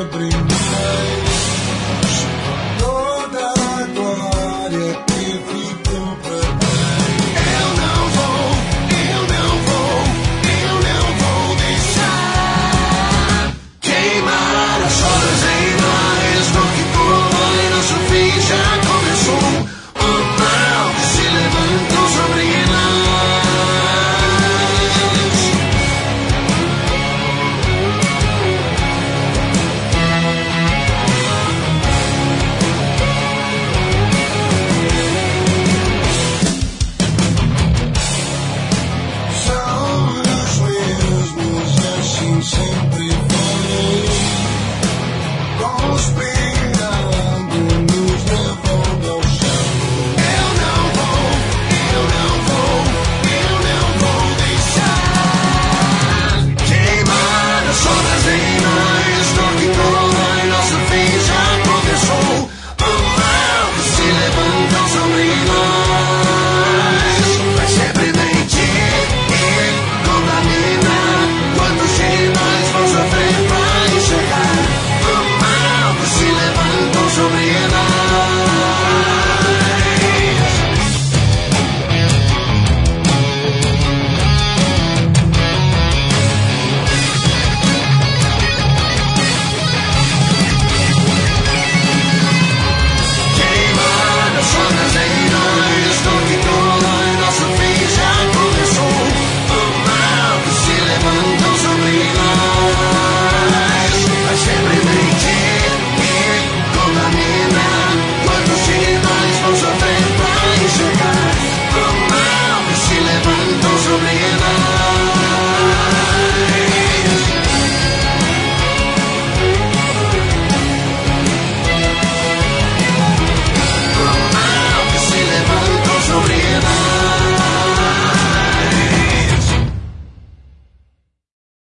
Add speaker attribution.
Speaker 1: sempre mais. Toda a glória que ficou para trás. Eu não vou deixar queimar as horas em nós. No que for, nosso fim já começou. O mal que se levantou sobre nós. São os mesmos, assim sempre foi. Com os pés